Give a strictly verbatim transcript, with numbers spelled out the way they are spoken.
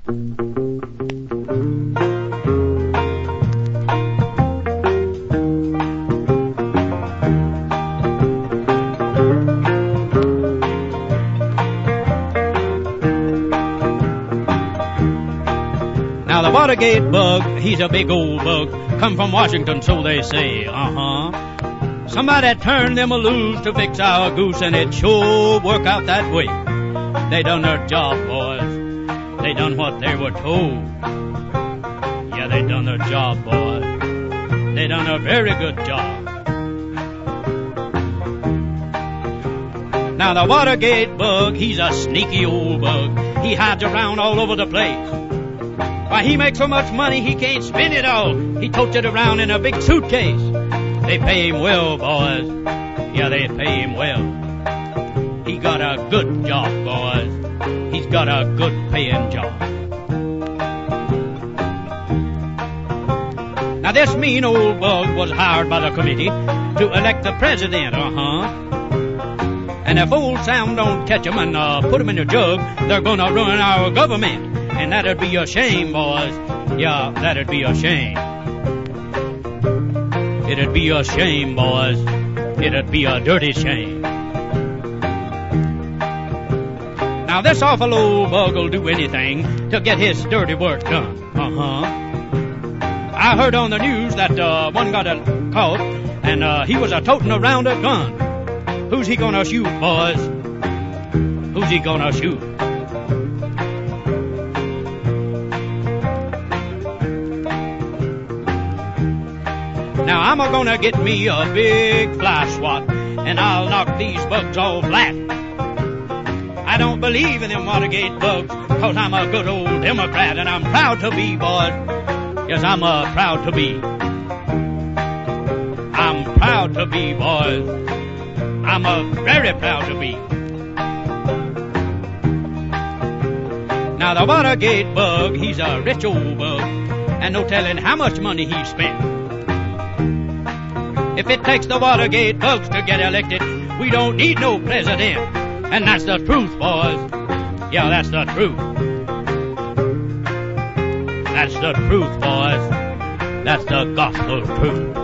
Now the Watergate bug, he's a big old bug, come from Washington, so they say, uh-huh. Somebody turned them a loose to fix our goose, and it sure work out that way. They done their job, boys. They done what they were told. Yeah, they done their job, boys. They done a very good job. Now the Watergate bug, he's a sneaky old bug. He hides around all over the place. Why, he makes so much money he can't spend it all. He totes it around in a big suitcase. They pay him well, boys. Yeah, they pay him well. He got a good job, boys. He's got a good paying job. Now this mean old bug was hired by the committee to elect the president, uh-huh. And if old Sam don't catch him and uh, put him in a jug, they're gonna ruin our government. And that'd be a shame, boys. Yeah, that'd be a shame. It'd be a shame, boys. It'd be a dirty shame. Now this awful old bug'll do anything to get his dirty work done. Uh-huh. I heard on the news that uh, one got a caught, and uh, he was a toting around a gun. Who's he gonna shoot, boys? Who's he gonna shoot? Now I'm a gonna get me a big fly swat, and I'll knock these bugs all flat. I don't believe in them Watergate bugs, cause I'm a good old Democrat, and I'm proud to be, boys. Yes, I'm uh, proud to be. I'm proud to be, boys. I'm uh, very proud to be. Now the Watergate bug, he's a rich old bug, and no telling how much money he spent. If it takes the Watergate bugs to get elected, we don't need no president. And that's the truth, boys. Yeah, that's the truth. That's the truth, boys. That's the gospel truth.